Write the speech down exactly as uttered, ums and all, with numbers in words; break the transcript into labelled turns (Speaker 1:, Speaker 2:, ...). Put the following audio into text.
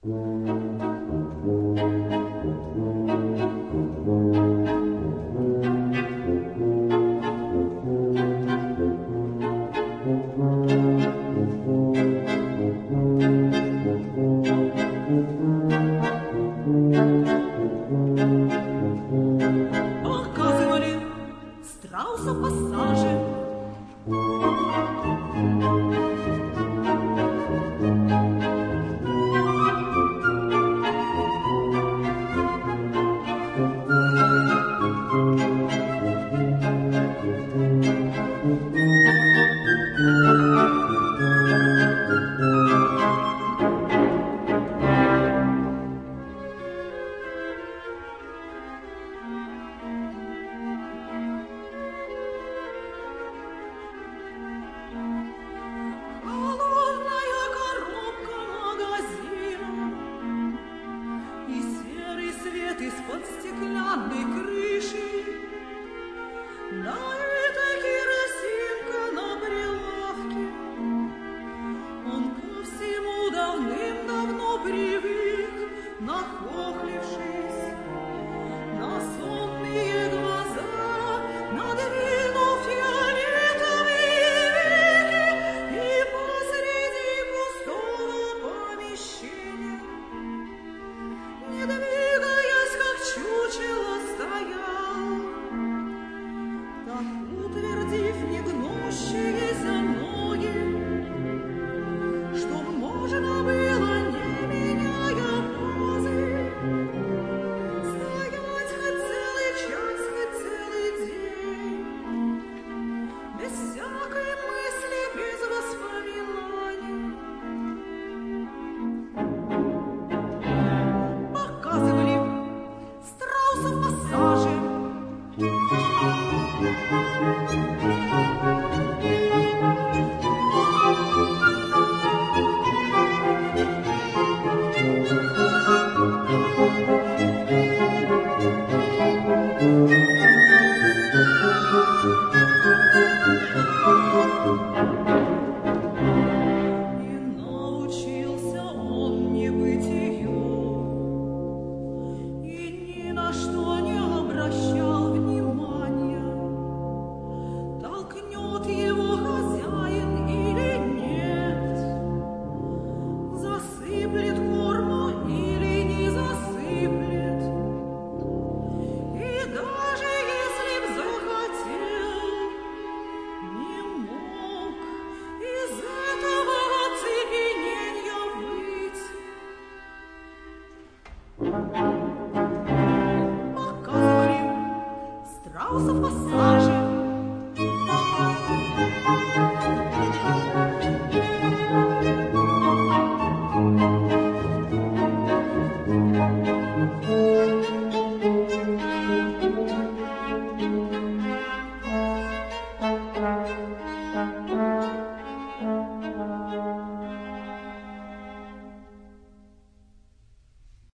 Speaker 1: Показывали страуса в пассаже. Из-под стеклянной крыши на этой керосинка на прилавке. Он ко всему давным-давно привык, нахохлившись на сонные глаза, надвинув фиолетовые веки, и посреди пустого помещения, не двигаясь, как чучело, стоял, так утвердив негнущиеся ноги, чтоб можно было, не меняя позы, стоять хоть целый час, хоть целый день, без всякой мысли, без воспоминаний. Показывали страуса в пассаже. И научился он небытию, и ни на что не обращал внимания, толкнет его хозяин или нет, засыплет корму или не засыплет. И даже если б захотел, не мог из этого оцепенения выйти. Показывали страуса в пассаже.